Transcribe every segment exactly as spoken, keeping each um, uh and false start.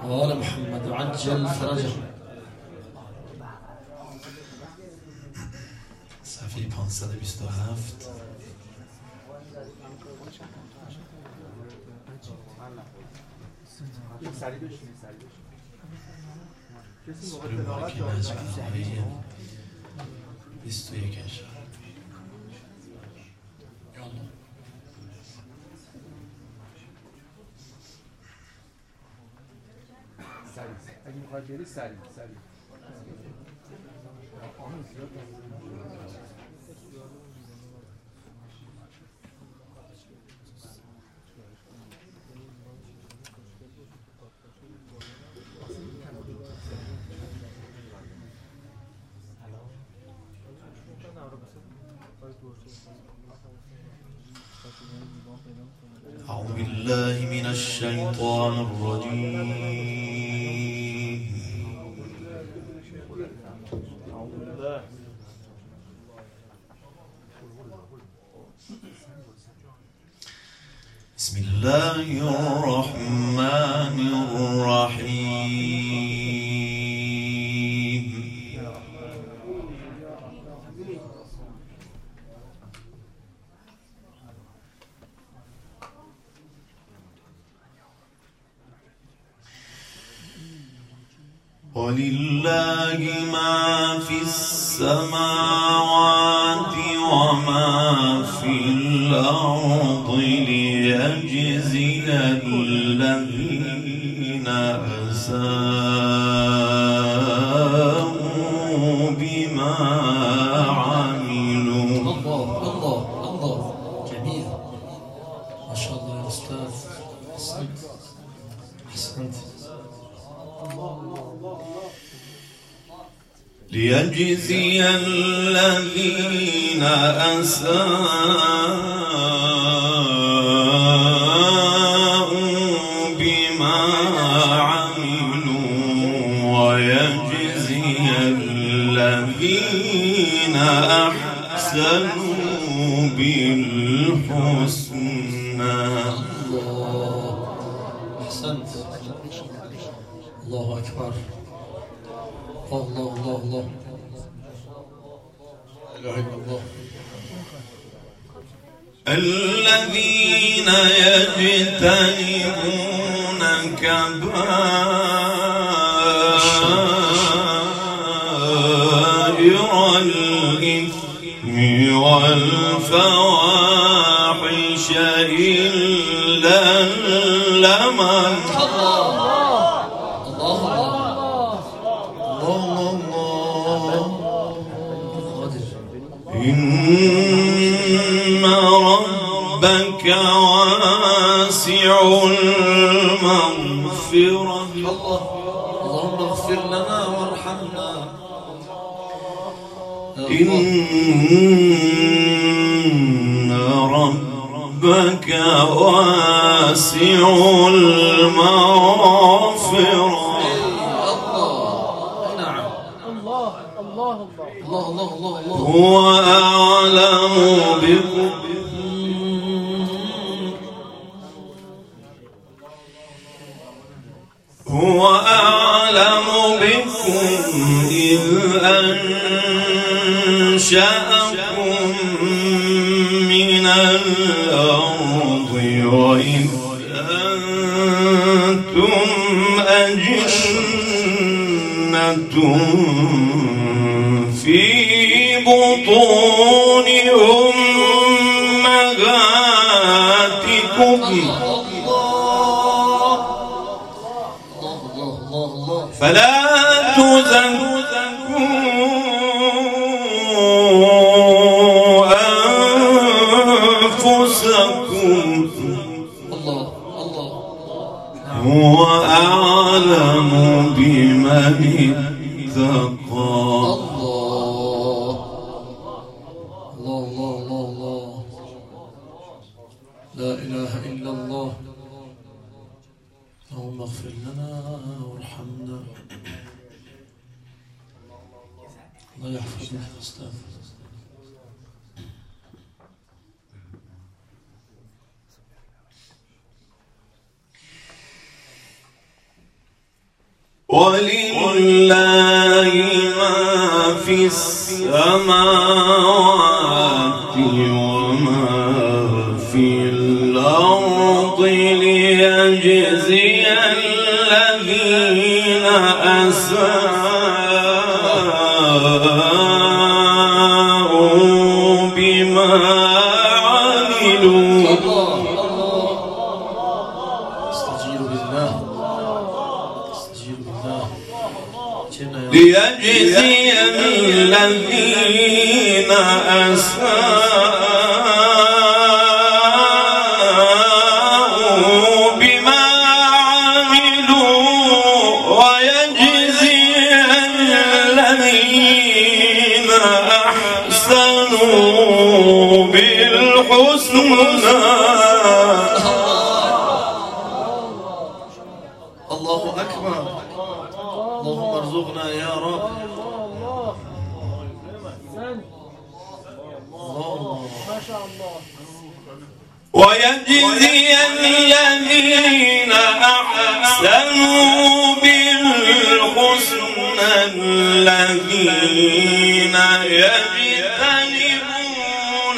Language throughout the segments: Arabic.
وآل محمد عجل فرجه. صفحه پانصد و بیست و هفت. بیست و یک اگه میخواد بری سریع سریع أعوذ بالله من الشيطان الرجيم. بسم الله الرحمن الرحيم. ولله ما في السماوات وما في الأرض ليجزي الذين أساءوا بما عملوا. الله الله الله جميل ما شاء الله يا أستاذ. أحسنت أحسنت. ليجزي الذين أساءوا بما عملوا ويجزي الذين أحسنوا بالحسنى. الله أحسنت. الله أكبر. الله الله الله لا إله إلا الله. الذين يجتنبون كبائر الإثم والفواحش إلا اللمم. إن ربك واسع المغفرة. اللهم اغفر لنا وارحمنا. إن ربك واسع المغفرة. الله الله الله الله. هو أعلم بكم هو أعلم بكم إذ أنشأكم من الأرض وإذ أنتم أجنة في بطون أمهاتكم فلا تزكوا أنفسكم هو أعلم بمن اتقى. لا إله إلا الله. اللهم اغفر لنا وارحمنا. الله يحفظك يا أستاذ. ولله ما في السماوات وما في الأرض ليجزي الذين أساءوا بما عملوا. استجير بالله استجير بالله ليجزي الذين أساءوا بما عملوا ويجزي الذين أحسنوا بالحسنى. الله أكبر. اللهم ارزقنا يا رب. الله ما شاء الله. ويجزي الذين أحسنوا بالحسنى الذين يجتنبون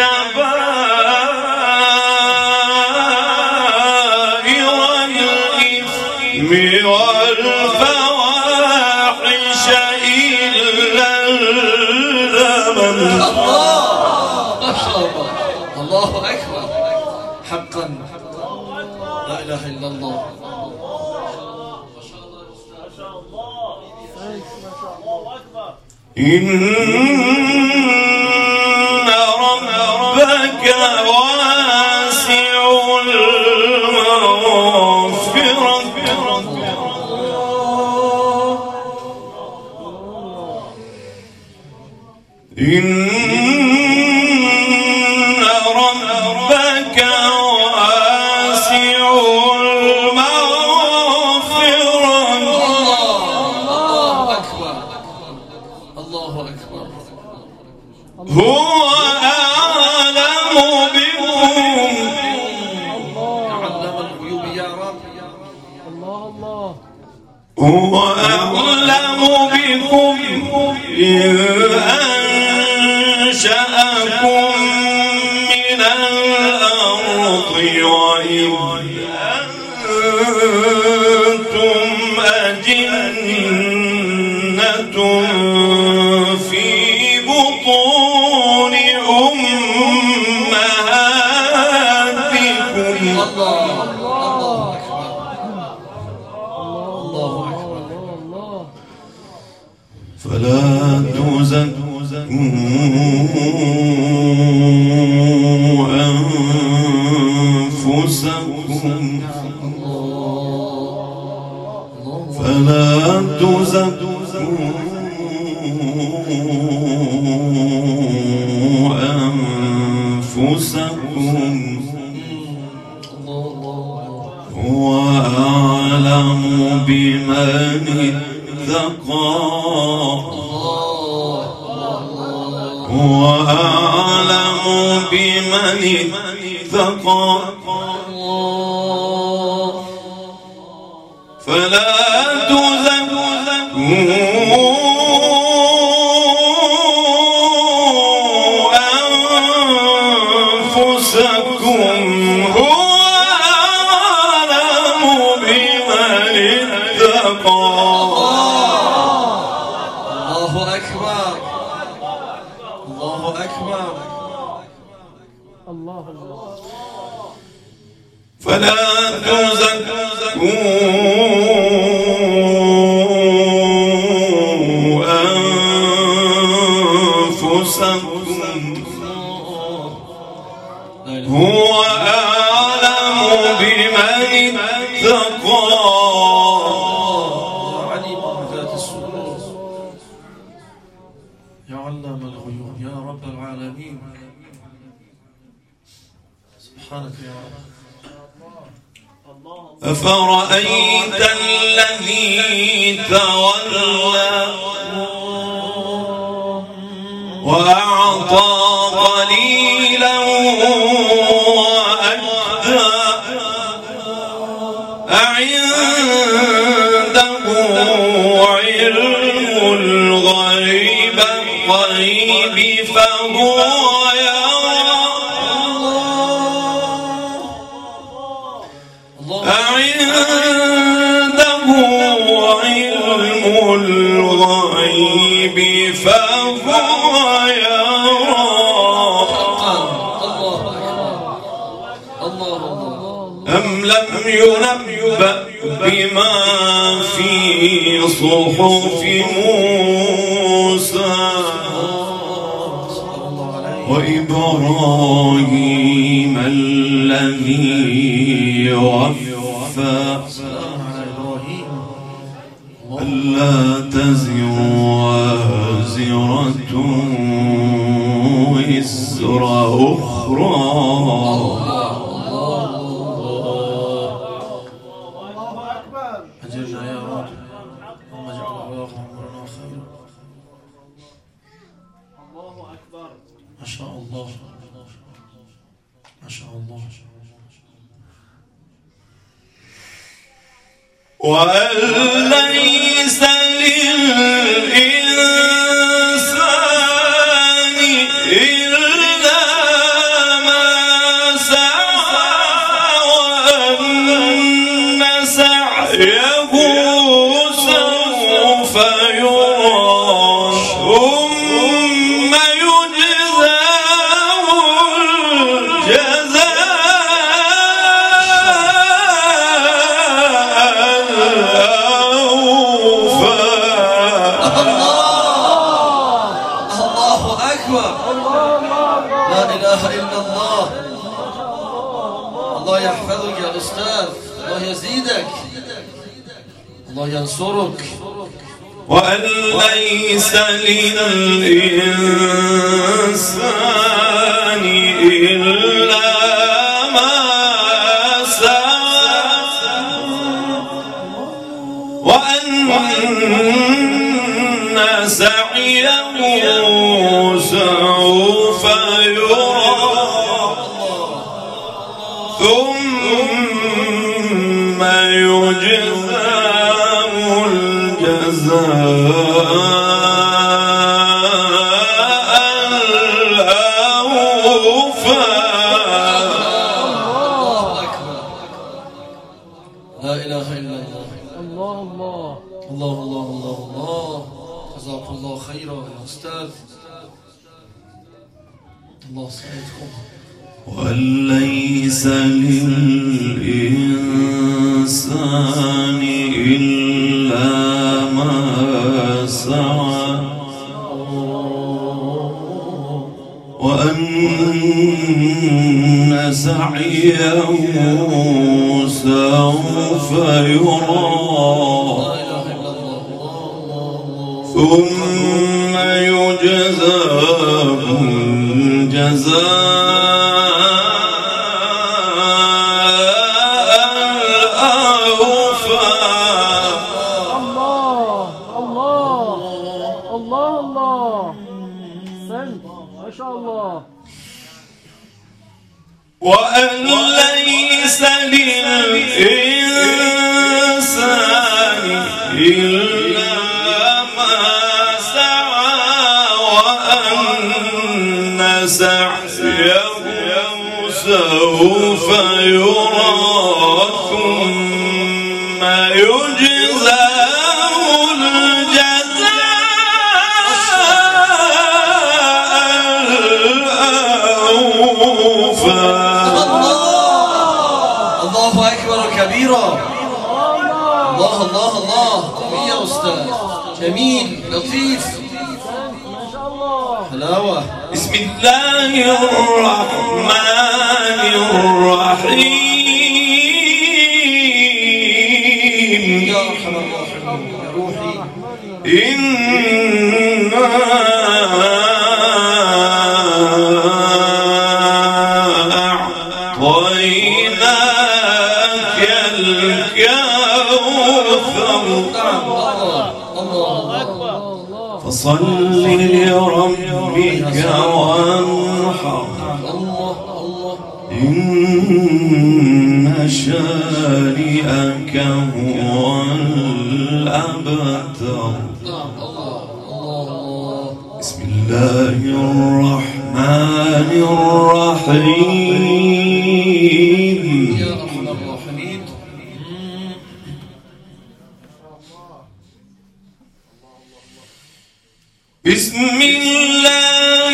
كبائر الإثم والفواحش إلا اللمم. ما شاء الله. الله أكبر. حقا لا إله إلا الله. إن ربك واسع المغفرة إن ربك واسع المغفرة. الله أكبر. الله أكبر. هو أعلم بكم. علم الغيوب يا رب. الله الله. هو أعلم بكم إذ أنشأكم من الأرض وإذ أنتم أجنة في بطون أمهاتكم. الله الله أكبر. الله أكبر. الله. فلا تزكوا أنفسكم فلا تزكوا أنفسكم هو أعلم بمن اتقى هو أعلم بمن اتقى فلا تزكوا أنفسكم هو أعلم بمن اتقى. الله أكبر. الله أكبر. الله الله. فلا تزكوا أنفسكم هو أعلم بمن اتقى. عليم بذات الصدور يا علام الغيوب يا رب العالمين. سبحانك يا رب. أفرأيت الذي تولى وأعطى قليلا وأكدى أعنده فهو يرى أعنده علم الغيب فهو يرى أم لم ينبأ بما في صحف موسى وإبراهيم الذي وفى ألا تزر وازرة وزر أخرى أجرنا يا رب اللهم اجعل أخلاق عمرنا خيرا. الله أكبر. ما شاء الله ما شاء الله. وأن ليس للإنسان إلا ما سعى وأن سعيه سوف يرى ثم يجزاه الجزاء لا إله إلا الله. الله يحفظك يا أستاذ، الله يزيدك، الله ينصرك. وأن ليس للإنسان إلا ما سعى وأن سعيه سوف يرى ثم يجزاه الجزاء الأوفى. لا إله إلا الله. الله الله الله الله الله الله. جزاك الله خيرا يا أستاذ، الله سعيدكم. وليس للإنسان إلا ما سعى وأن سعيه سوف يرى ثم يجزاه الجزاء الأوفى. الله الله الله الله سنت ما شاء الله. وأن ليس للإنسان إلا ما سعى وأن سعيه سوف يرى ثم يجزاه الجزاء الأوفى. الله أكبر كبيرا. الله الله الله. جميل يا أستاذ، جميل لطيف ما شاء الله. حلاوة. بسم الله الرحمن الرحيم. يا أرحم الراحمين يا روحي. إنا أعطيناك الكوثر فصل لربك وانحر إن شانئك هو الأبتر. بسم الله الرحمن الرحيم يا أرحم الراحمين. بسم الله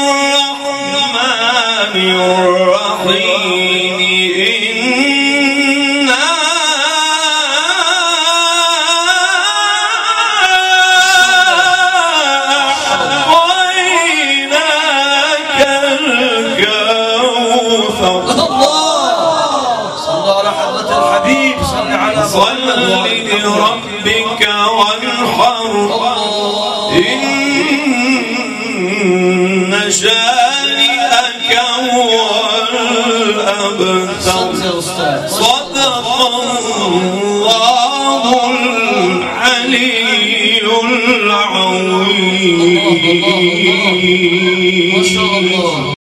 الرحمن الرحيم إنا أعطيناك الكوثر صلى على حضرة الحبيب صل على صل لربك وانحر إن شانئك هو الأبتر صدق الله العلي العظيم. ما شاء الله.